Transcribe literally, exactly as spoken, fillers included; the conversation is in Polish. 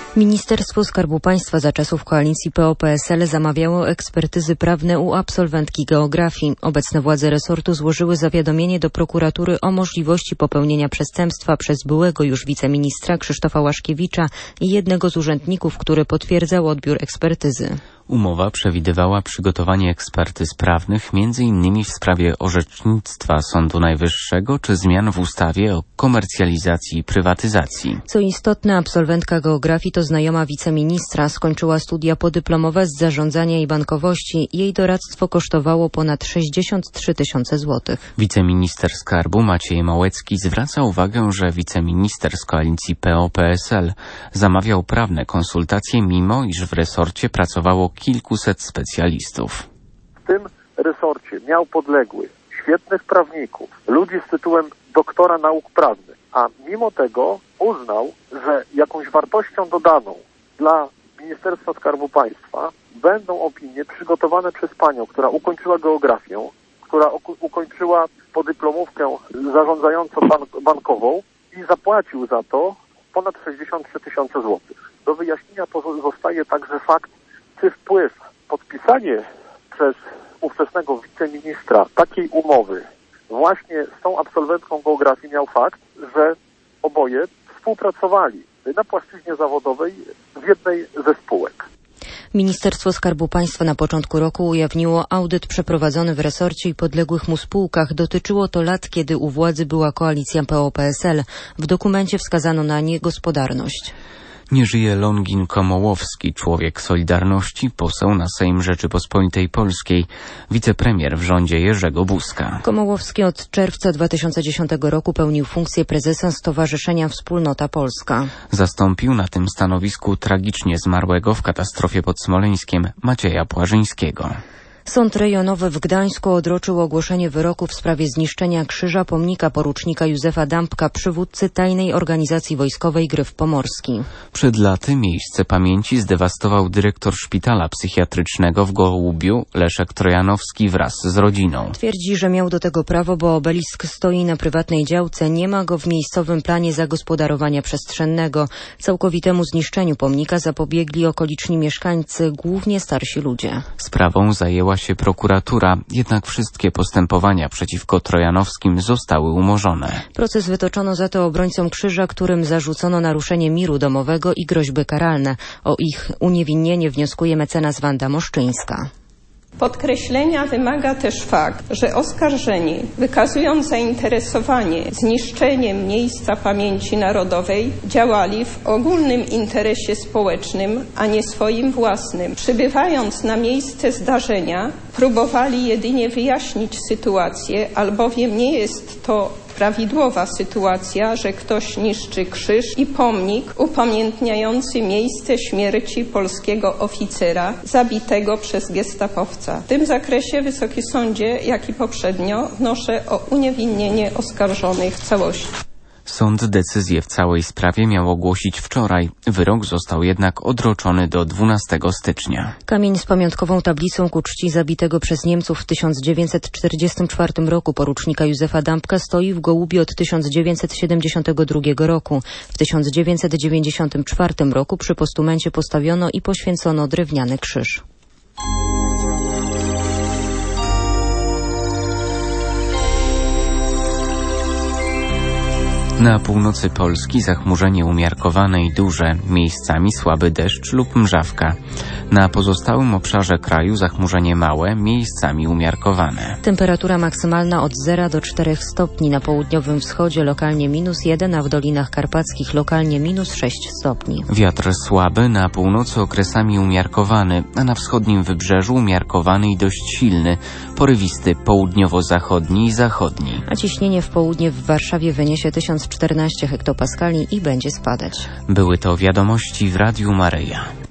Ministerstwo Skarbu Państwa za czasów koalicji P O P S L zamawiało ekspertyzy prawne u absolwentki geografii. Obecne władze resortu złożyły zawiadomienie do prokuratury o możliwości popełnienia przestępstwa przez byłego już wiceministra Krzysztofa Łaszkiewicza i jednego z urzędników, który potwierdzał odbiór ekspertyzy. Umowa przewidywała przygotowanie ekspertyz prawnych między innymi w sprawie orzecznictwa Sądu Najwyższego czy zmian w ustawie o komercjalizacji i prywatyzacji. Co istotne, absolwentka geografii to znajoma wiceministra. Skończyła studia podyplomowe z zarządzania i bankowości. Jej doradztwo kosztowało ponad sześćdziesiąt trzy tysiące złotych. Wiceminister Skarbu Maciej Małecki zwraca uwagę, że wiceminister z koalicji P O P S L zamawiał prawne konsultacje, mimo iż w resorcie pracowało kilkuset specjalistów. W tym resorcie miał podległych świetnych prawników, ludzi z tytułem doktora nauk prawnych, a mimo tego uznał, że jakąś wartością dodaną dla Ministerstwa Skarbu Państwa będą opinie przygotowane przez panią, która ukończyła geografię, która ukończyła podyplomówkę zarządzającą bank- bankową i zapłacił za to ponad sześćdziesiąt trzy tysiące złotych. Do wyjaśnienia pozostaje także fakt, czy wpływ, podpisanie przez ówczesnego wiceministra takiej umowy właśnie z tą absolwentką geografii miał fakt, że oboje współpracowali na płaszczyźnie zawodowej w jednej ze spółek. Ministerstwo Skarbu Państwa na początku roku ujawniło audyt przeprowadzony w resorcie i podległych mu spółkach. Dotyczyło to lat, kiedy u władzy była koalicja P O P S L. W dokumencie wskazano na niegospodarność. Nie żyje Longin Komołowski, człowiek Solidarności, poseł na Sejm Rzeczypospolitej Polskiej, wicepremier w rządzie Jerzego Buzka. Komołowski od czerwca dwa tysiące dziesiątego roku pełnił funkcję prezesa Stowarzyszenia Wspólnota Polska. Zastąpił na tym stanowisku tragicznie zmarłego w katastrofie pod Smoleńskiem Macieja Płażyńskiego. Sąd rejonowy w Gdańsku odroczył ogłoszenie wyroku w sprawie zniszczenia krzyża pomnika porucznika Józefa Dambka, przywódcy tajnej organizacji wojskowej Gryf Pomorski. Przed laty miejsce pamięci zdewastował dyrektor szpitala psychiatrycznego w Gołubiu, Leszek Trojanowski, wraz z rodziną. Twierdzi, że miał do tego prawo, bo obelisk stoi na prywatnej działce, nie ma go w miejscowym planie zagospodarowania przestrzennego. Całkowitemu zniszczeniu pomnika zapobiegli okoliczni mieszkańcy, głównie starsi ludzie. Sprawą zajęła się prokuratura, jednak wszystkie postępowania przeciwko Trojanowskim zostały umorzone. Proces wytoczono za to obrońcom krzyża, którym zarzucono naruszenie miru domowego i groźby karalne. O ich uniewinnienie wnioskuje mecenas Wanda Moszczyńska. Podkreślenia wymaga też fakt, że oskarżeni, wykazując zainteresowanie zniszczeniem miejsca pamięci narodowej, działali w ogólnym interesie społecznym, a nie swoim własnym. Przybywając na miejsce zdarzenia, próbowali jedynie wyjaśnić sytuację, albowiem nie jest to prawidłowa sytuacja, że ktoś niszczy krzyż i pomnik upamiętniający miejsce śmierci polskiego oficera zabitego przez gestapowca. W tym zakresie, Wysoki Sądzie, jak i poprzednio, wnoszę o uniewinnienie oskarżonych w całości. Sąd decyzję w całej sprawie miał ogłosić wczoraj. Wyrok został jednak odroczony do dwunastego stycznia. Kamień z pamiątkową tablicą ku czci zabitego przez Niemców w tysiąc dziewięćset czterdziestym czwartym roku porucznika Józefa Dambka stoi w Gołubiu od tysiąc dziewięćset siedemdziesiątego drugiego roku. W tysiąc dziewięćset dziewięćdziesiątym czwartym roku przy postumencie postawiono i poświęcono drewniany krzyż. Na północy Polski zachmurzenie umiarkowane i duże, miejscami słaby deszcz lub mrzawka. Na pozostałym obszarze kraju zachmurzenie małe, miejscami umiarkowane. Temperatura maksymalna od zera do czterech stopni. Na południowym wschodzie lokalnie minus jeden, a w Dolinach Karpackich lokalnie minus sześć stopni. Wiatr słaby, na północy okresami umiarkowany, a na wschodnim wybrzeżu umiarkowany i dość silny, porywisty południowo-zachodni i zachodni. A ciśnienie w południe w Warszawie wyniesie tysiąc czternaście hektopaskali i będzie spadać. Były to wiadomości w Radiu Maryja.